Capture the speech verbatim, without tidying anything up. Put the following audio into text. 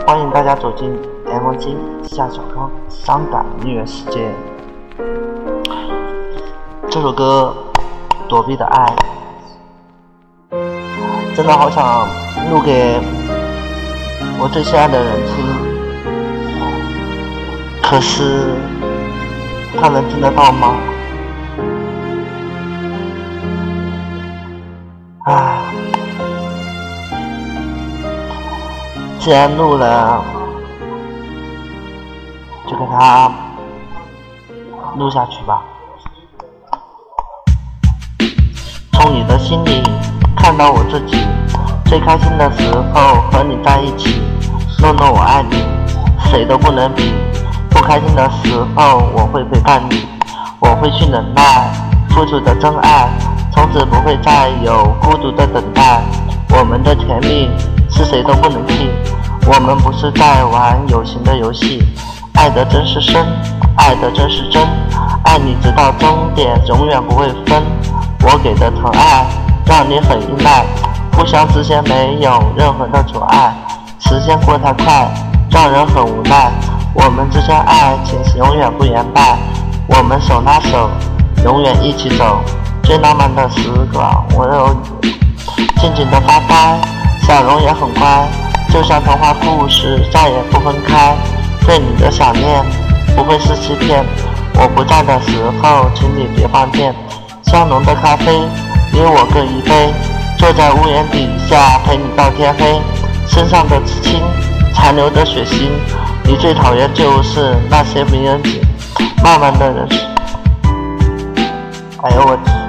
欢迎大家走进 M G 夏小康伤感音乐世界。这首歌《躲避的爱》真的好想录给我最心爱的人听，可是他能听得到吗？唉，既然录了，就给他录下去吧。从你的心里看到我自己，最开心的时候和你在一起，诺诺我爱你，谁都不能比。不开心的时候我会陪伴你，我会去忍耐，付出的真爱，从此不会再有孤独的等待。我们的甜蜜是谁都不能替，我们不是在玩有形的游戏。爱的真是深，爱的真是真，爱你直到终点，永远不会分。我给的疼爱让你很依赖，互相之间没有任何的阻碍。时间过太快，让人很无奈。我们之间爱情是永远不言败，我们手拉手，永远一起走。最浪漫的时光，我有你，静静的发呆，笑容也很乖，就像童话故事，再也不分开。对你的想念不会是欺骗，我不在的时候，请你别放电。香浓的咖啡，你我各一杯，坐在屋檐底下陪你到天黑。身上的刺青，残留的血腥，你最讨厌就是那些名人景，慢慢的人生。哎呦我